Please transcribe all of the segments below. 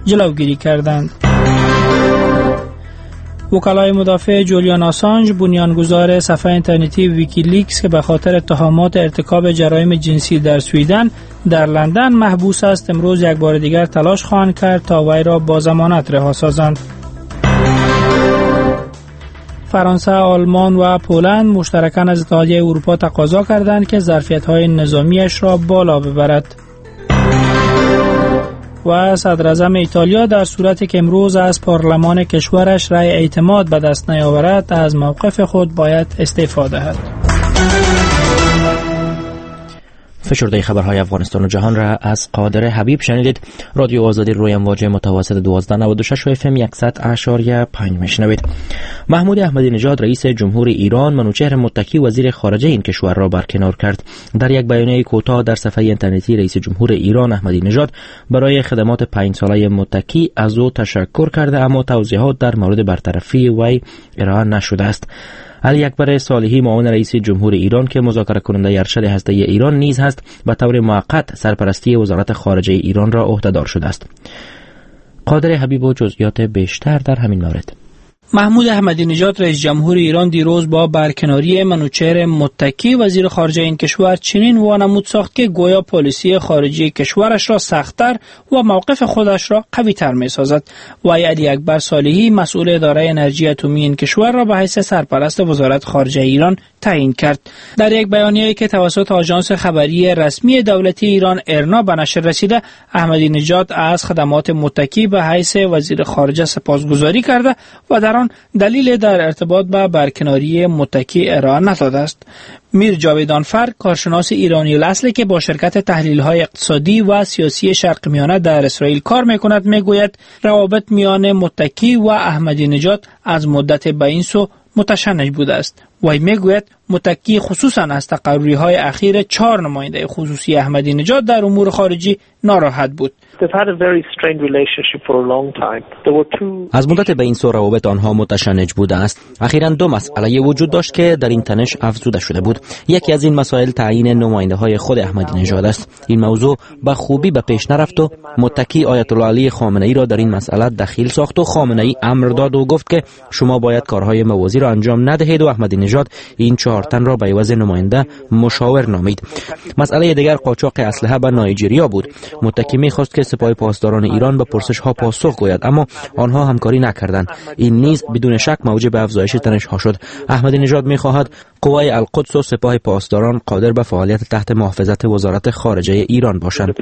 جلوگیری کردند. وکلای مدافع جولیان آسانج، بنیانگذار صفحه اینترنتی ویکیلیکس که به خاطر اتهامات ارتکاب جرایم جنسی در سوئیدن در لندن محبوس است، امروز یک بار دیگر تلاش خواهند کرد تا وی را با ضمانت رها سازند. فرانسه، آلمان و پولند مشترکاً از اتحادیه اروپا تقاضا کردند که ظرفیت‌های نظامیش را بالا ببرد. و صدراعظم ایتالیا در صورتی که امروز از پارلمان کشورش رأی اعتماد به دست نیاورد از موقف خود باید استعفا دهد. فشرده خبرهای افغانستان و جهان را از قادر حبیب شنیدید. رادیو آزادی روی امواج متوسط 1296 و FM 100.5 میشنوید. محمود احمدی نژاد رئیس جمهور ایران منوچهر متکی وزیر خارجه این کشور را برکنار کرد. در یک بیانیه کوتاه در صفحه اینترنتی رئیس جمهور ایران احمدی نژاد برای خدمات 5 ساله متکی از او تشکر کرده، اما توضیحات در مورد برطرفی وی ارائه نشده است. علی اکبر صالحی معاون رئیس جمهور ایران که مذاکره کننده ارشد هسته ایران نیز هست به طور موقت سرپرستی وزارت خارجه ایران را عهدهدار شده است. قادر حبیب و جزئیات بیشتر در همین مورد. محمود احمدی نژاد رئیس جمهور ایران دیروز با برکناری منوچهر متکی وزیر خارجه این کشور چنین وانمود ساخت که گویا پالیسی خارجی کشورش را سخت‌تر و موقف خودش را قوی‌تر می‌سازد. و علی اکبر صالحی مسئول اداره انرژی اتمی این کشور را به حیث سرپرست وزارت خارجه ایران تعیین کرد. در یک بیانیه‌ای که توسط آژانس خبری رسمی دولتی ایران ارنا به نشر رسیده، احمدی نژاد از خدمات متکی به حیث وزیر خارجه سپاسگزاری کرده و در آن دلیل در ارتباط با برکناری متکی ارائه نداده است. میر جاویدانفر، کارشناس ایرانی الاصل که با شرکت تحلیل‌های اقتصادی و سیاسی شرق میانه در اسرائیل کار می‌کند، میگوید روابط میان متکی و احمدی نژاد از مدت به این سو متشنج بوده است. وی میگوید متکی خصوصا از تقرری‌های اخیر 4 نماینده خصوصی احمدی نژاد در امور خارجی ناراحت بود. از مدت به این سو روابط آنها متشنج بوده است. اخیراً 2 مسئله وجود داشت که در این تنش افزوده شده بود. یکی از این مسائل تعیین نماینده‌های خود احمدی نژاد است. این موضوع به خوبی به پیش نرفت و متکی آیت الله علی خامنه‌ای را در این مسئله دخیل ساخت و خامنه‌ای امر داد و گفت که شما باید کارهای موازی را انجام ندهید و احمدی نژاد این 4 تن را به عوض نماینده مشاور نامید. مسئله دیگر قاچاق اسلحه به نایجریا بود. متکی می‌خواست که سپاه پاسداران ایران به پرسش‌ها پاسخ گوید، اما آنها همکاری نکردند. این نیز بدون شک موجب افزایش تنش‌ها شد. احمدی نژاد می‌خواهد قوای القدس و سپاه پاسداران قادر به فعالیت تحت محافظت وزارت خارجه ایران باشند.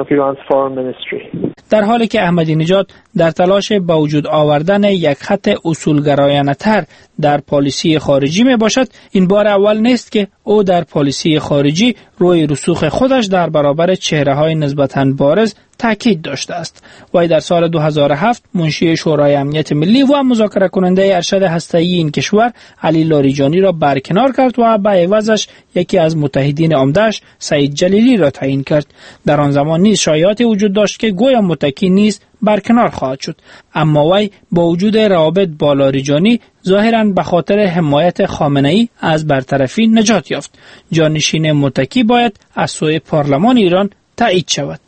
در حالی که احمدی نژاد در تلاش به وجود آوردن یک خط اصولگرایانه‌تر در پالیسی خارجی می باشد، این بار اول نیست که او در پالیسی خارجی روی رسوخ خودش در برابر چهره‌های نسبتاً بارز تاکید داشته است. وی در سال 2007 منشی شورای امنیت ملی و مذاکره کننده ارشد هسته‌ای این کشور علی لاریجانی را برکنار کرد و به عوضش یکی از متحدین عمده‌اش سعید جلیلی را تعیین کرد. در آن زمان نیز شایعاتی وجود داشت که گویا متکی نیز برکنار خواهد شد، اما وی با وجود روابط با لاریجانی ظاهراً به خاطر حمایت خامنه‌ای از برطرفی نجات یافت. جانشین متکی باید از سوی پارلمان ایران تایید شود.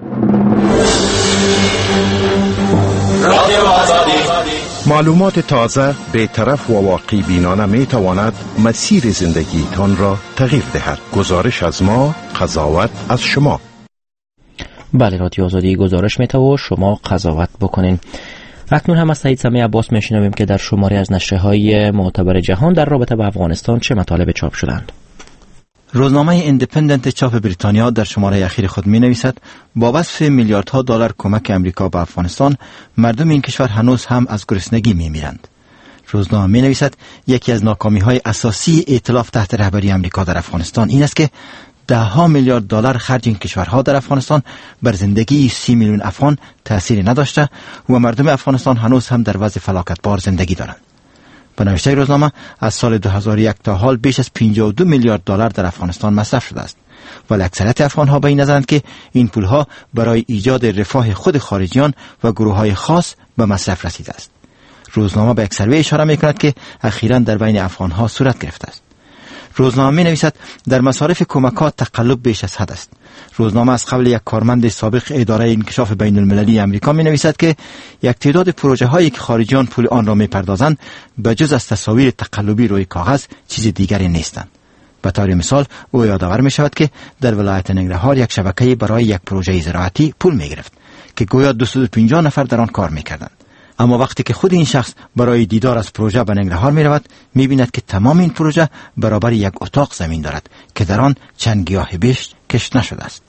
معلومات تازه، بی‌طرف و واقعی بینانه می تواند مسیر زندگیتان را تغییر دهد. گزارش از ما، قضاوت از شما. بله، رادیو آزادی گزارش می‌ده و شما قضاوت بکنین. اکنون هم از سعید سمیع عباس میشنویم که در شماری از نشریه‌های معتبر جهان در رابطه با افغانستان چه مطالب چاپ شدند. روزنامه ایندیپندنت چاپ بریتانیا در شماره اخیر خود می نویسد با وصف میلیاردها دلار کمک امریکا به افغانستان، مردم این کشور هنوز هم از گرسنگی می میرند. روزنامه می نویسد یکی از ناکامی های اساسی ائتلاف تحت رهبری امریکا در افغانستان این است که 10 میلیارد دلار خرج این کشورها در افغانستان بر زندگی 30 میلیون افغان تأثیری نداشته و مردم افغانستان هنوز هم در وضع فلاکتبار زندگی دارند. به نوشته روزنامه از سال 2001 تا حال بیش از 52 میلیارد دلار در افغانستان مصرف شده است، ولی اکثریت افغانها به این نظرند که این پولها برای ایجاد رفاه خود خارجیان و گروه‌های خاص به مصرف رسیده است. روزنامه به یک سروی اشاره می‌کند که اخیراً در بین افغانها صورت گرفته است. روزنامه می نویسد در مصارف کمکات تقلب بیش از حد است. روزنامه از قبل یک کارمند سابق اداره انکشاف بین المللی امریکا می نویسد که یک تعداد پروژه هایی که خارجیان پول آن را می پردازند به جز از تصاویر تقلبی روی کاغذ چیز دیگری نیستند. به طور مثال او یادآور می شود که در ولایت ننگرهار یک شبکه برای یک پروژه زراعتی پول می گرفت که گویا 250 نفر در آن کار می کردند. اما وقتی که خود این شخص برای دیدار از پروژه به ننگرهار می رود می بیند که تمام این پروژه برابر یک اتاق زمین دارد که در آن چند گیاه بیش کشت نشده است.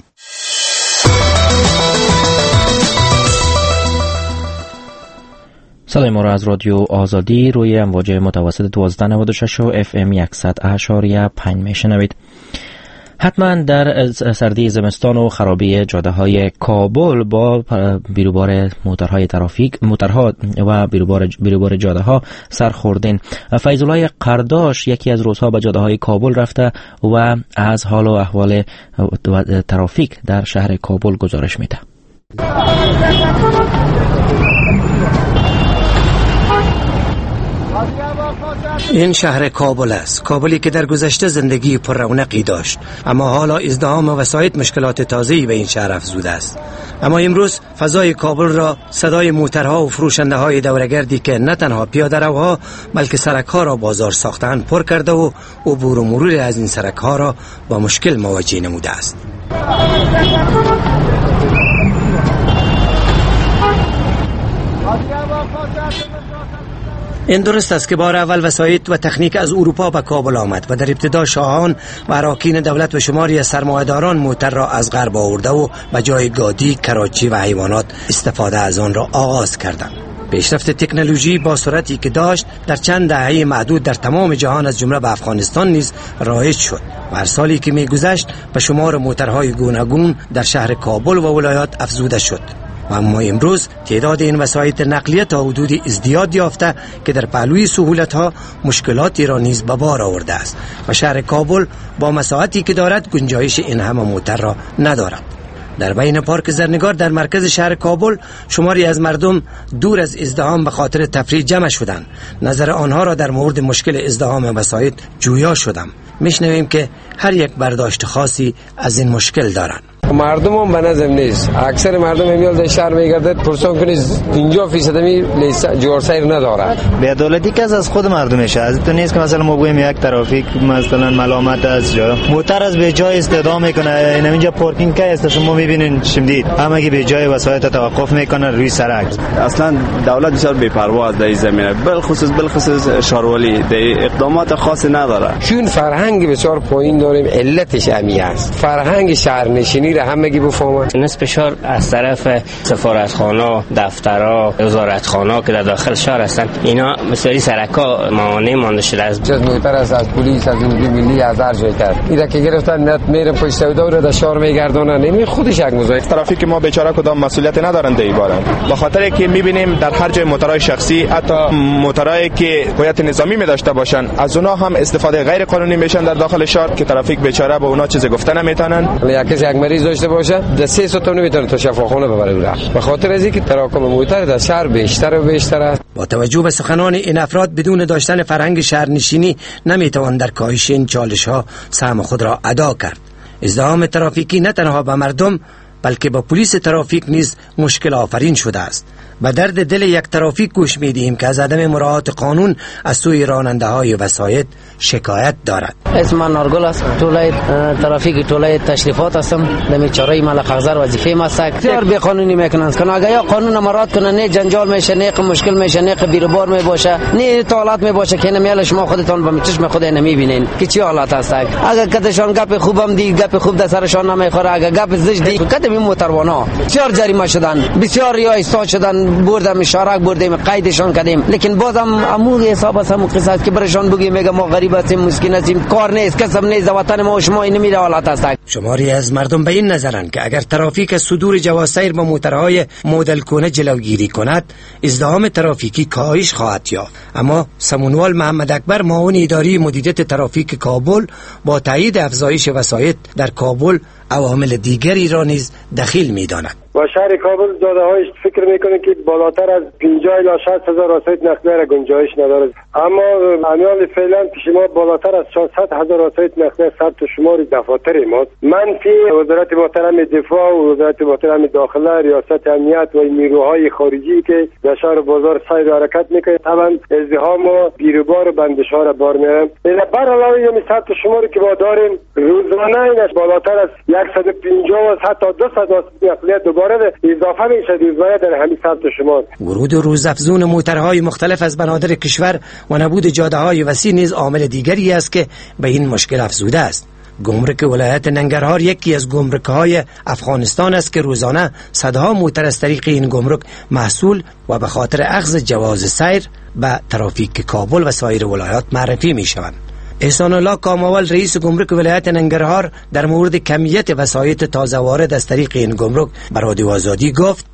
صدای ما را از رادیو آزادی روی امواج متوسط 1296 و FM 100.5 میشنوید. حتما در سردی زمستان و خرابی جاده های کابل با بیروبار موترها و بیروبار جاده ها سرخوردین. فیض‌الله قرداش یکی از روزها به جاده های کابل رفته و از حال و احوال ترافیک در شهر کابل گزارش میده. این شهر کابل است، کابلی که در گذشته زندگی پر رونقی داشت، اما حالا ازدحام و وسایط مشکلات تازه‌ای به این شهر افزوده است. اما امروز فضای کابل را صدای موترها و فروشنده های دورگردی که نه تنها پیاده روها بلکه سرک‌ها را بازار ساختند پر کرده و عبور و مرور از این سرک‌ها را با مشکل مواجه نموده است. این درست است که بار اول وسایط و تکنیک از اروپا به کابل آمد و در ابتدا شاهان و اراکین دولت و شماری از سرمایه‌داران موتر را از غرب آورده و به جای گادی، کراچی و حیوانات استفاده از آن را آغاز کردند. پیشرفت تکنولوژی با سرعتی که داشت در چند دهه معدود در تمام جهان از جمله به افغانستان نیز رایج شد و هر سالی که می‌گذشت به شمار موترهای گوناگون در شهر کابل و ولایات افزوده شد. و اما امروز تعداد این وسایط نقلیه تا حدود ازدیاد یافته که در پهلوی سهولت‌ها مشکلاتی را نیز به بار آورده است و شهر کابل با مساحتی که دارد گنجایش این همه موتر را ندارد. در بین پارک زرنگار در مرکز شهر کابل شماری از مردم دور از ازدحام به خاطر تفریح جمع شدند. نظر آنها را در مورد مشکل ازدحام وسایط جویا شدم. میشنویم که هر یک برداشت خاصی از این مشکل دارند. مردم هم به نظم نیست. اکثر مردم امیال در شهر میگردد پرسان کنید 50% می جوار سیر نداره. بی‌عدالتی که از خود مردمشه. از تو نیست که مثلا ما بگویم یک ترافیک مثلا ملامت از جا موتر از به جای استفاده میکنه. این اینجا پارکینگ که است شما میبینین شمدید همگی به جای وسایط توقف میکنه روی سرک. اصلا دولت بسیار بی‌پروا از این زمینه، بالخصوص شارولی اقدامات خاصی نداره. چون فرهنگ بسیار پایین داریم، علتش همین است. فرهنگ شهرنشینی همگی بفهمن. نسبشار از طرف سفارتخانه، دفترها، وزارتخانه که در داخل شهر هستن، اینا مثلی سرکا مانع مانده شده است. چه موتر از پلیس، از نیروی ملی، از هر جای کرد. اینا که گرفتن نت میرن پشت سودا رو در شهر میگردونن. این خودش یک مزایق. ترافیک ما بیچاره کدام مسئولیت ندارن در ایبارن. به خاطر که میبینیم در هر جای موترهای شخصی، حتی موترهایی که هویت نظامی می داشته باشن، از اونها هم استفاده غیر قانونی میشن در داخل شهر که ترافیک بیچاره به اونها چیزی گفته نمیتونن. یک مریض داشته باشه در 3 ساعت نمیتونه تا شفاخانه ببره. به خاطر از اینکه تراکم موتر در شهر بیشتر و بیشتر است. با توجه به سخنان این افراد بدون داشتن فرهنگ شهرنشینی نمیتوان در کاهش این چالش‌ها سهم خود را ادا کرد. ازدحام ترافیکی نه تنها به مردم بلکه با پلیس ترافیک نیز مشکل آفرین شده است. به درد دل یک ترافیک گوش میدیم که از عدم مراعات قانون از سوی راننده های وسایط شکایت دارد. اسم من نارگل است. طولای ترافیک طولای تشریفات هستم. دمی چاره ملک اخضر وظیفه ما است. بسیار بی قانونی میکنن. که اگه یا قانون مراعات کنن نه جنجال میشه، نه مشکل میشه، نه بیروبار میباشه، نه حالات میباشه که نمیال شما خودتون به چشم خود نمیبینین که چی حالات هست. اگه کدشان گپ خوبم دی گپ خوب در سرشان نمیخوره، اگه گپ زشت دی کدمی موتروانا بسیار جریمه شدن، بسیار ریاست شدن، بردم اشاره بردیم قیدشان کردیم، لیکن بازم امور حساب است همون قصه است که برشان بگیم میگه ما غریب هستیم، مسکین هستیم، کار نیست، کسب نیست، وطن ما و شما این نمیره حالات است. شماری از مردم به این نظرند که اگر ترافیک از صدور جواز سیر با موترهای مدل کونه جلوگیری کند ازدحام ترافیکی کاهش خواهد یافت. اما سمونوال محمد اکبر معاون اداری مدیریت ترافیک کابل با تایید افزایش وسایط در کابل عوامل دیگری را نیز دخیل می‌داند. و شهر کابل داده هایش فکر میکنه که بالاتر از 50 الی 60 هزار وسایط نقلیه را گنجایش نداره، اما امیال فعلا پیش ما بالاتر از 600 هزار وسایط نقلیه ثبت شمار دفاتر ماست. منفی وزارت محترم دفاع و وزارت محترم داخله، ریاست امنیت و نیروهای خارجی که در شهر بازار سیر و حرکت میکنه، طبعا ازدحام و بیروبار و بندش‌ها را بار میارن. بر علاوه این ثبت شماری که ما داریم روزانه اینش بالاتر از 150 و حتی 200 نقلیه دوباره اضافه میشه روزانه در همین ثبت شمار. ورود و روزافزون موترهای مختلف از بنادر کشور و نبود جاده‌های وسیع نیز عامل دیگری است که به این مشکل افزوده است. گمرک ولایت ننگرهار یکی از گمرک‌های افغانستان است که روزانه صدها موتر از طریق این گمرک محصول و به خاطر اخذ جواز سیر به ترافیک کابل و سایر ولایات معرفی می‌شوند. احسان الله کاموال رئیس گمرک ولایت ننگرهار در مورد کمیت وسایط تازه وارد از طریق این گمرک به رادیو آزادی گفت: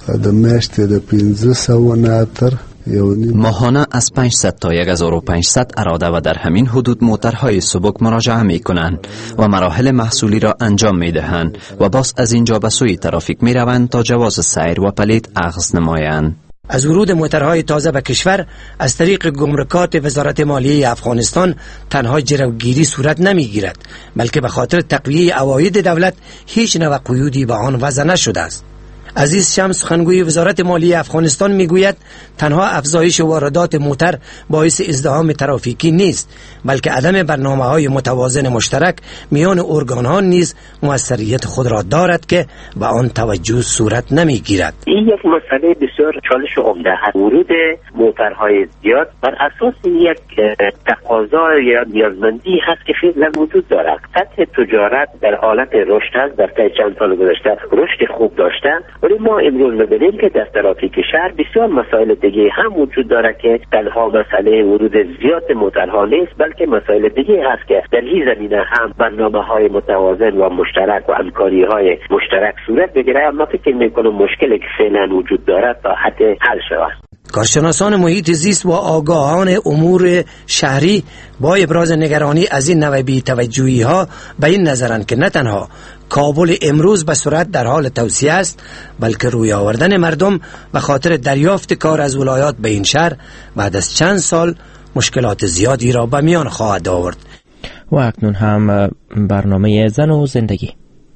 ماهانه از 500 تا 1500 اراده و در همین حدود موترهای سبک مراجعه می کنند و مراحل محصولی را انجام می دهند و باز از اینجا به سوی ترافیک می روند تا جواز سیر و پلیت اخذ نمایند. از ورود موترهای تازه به کشور از طریق گمرکات وزارت مالیه افغانستان تنها جلوگیری صورت نمیگیرد، بلکه به خاطر تقویه عواید دولت هیچ نوع قیودی به آن وضع نشده است. عزیز شمس سخنگوی وزارت مالیه افغانستان میگوید تنها افزایش واردات موتر باعث ازدحام ترافیکی نیست، بلکه عدم برنامه‌های متوازن مشترک میان ارگان‌ها نیز موثریت خود را دارد که به آن توجه صورت نمیگیرد. این یک مسئله بسیار چالش عمده است. ورود موترهای زیاد بر اساس یک تقاضا یا نیازمندی هست که فعلا وجود دارد. سطح تجارت در حالت رشد است، در طی چند سال گذشته رشد خوب داشته، ولی ما امروز می‌بینیم که در ترافیک شهر بسیار مسائل دیگه هم وجود دارد که تنها مسئله ورود زیاد موترها نیست، بلکه مسائل دیگه هست که در این زمینه هم برنامه‌های متوازن و مشترک و همکاری‌های مشترک صورت بگیره. اما فکر می‌کنم مشکلی که فعلا وجود دارد تا حد حل شود. کارشناسان محیط زیست و آگاهان امور شهری با ابراز نگرانی از این نوع بی‌توجهی‌ها به این نظرند که نه تنها کابل امروز به سرعت در حال توسعه است، بلکه روی آوردن مردم و خاطر دریافت کار از ولایات به این شهر بعد از چند سال مشکلات زیادی را به میان خواهد آورد. و اکنون هم برنامه زن و زندگی.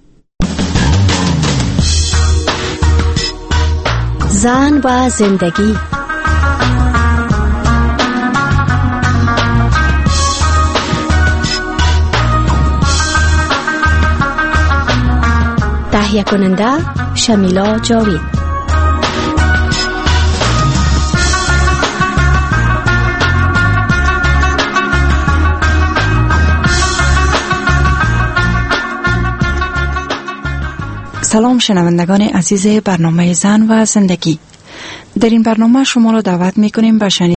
زن و زندگی. تهیه کننده شمیلا جاوید. سلام شنوندگان عزیز برنامه زن و زندگی. در این برنامه شما را دعوت می کنیم به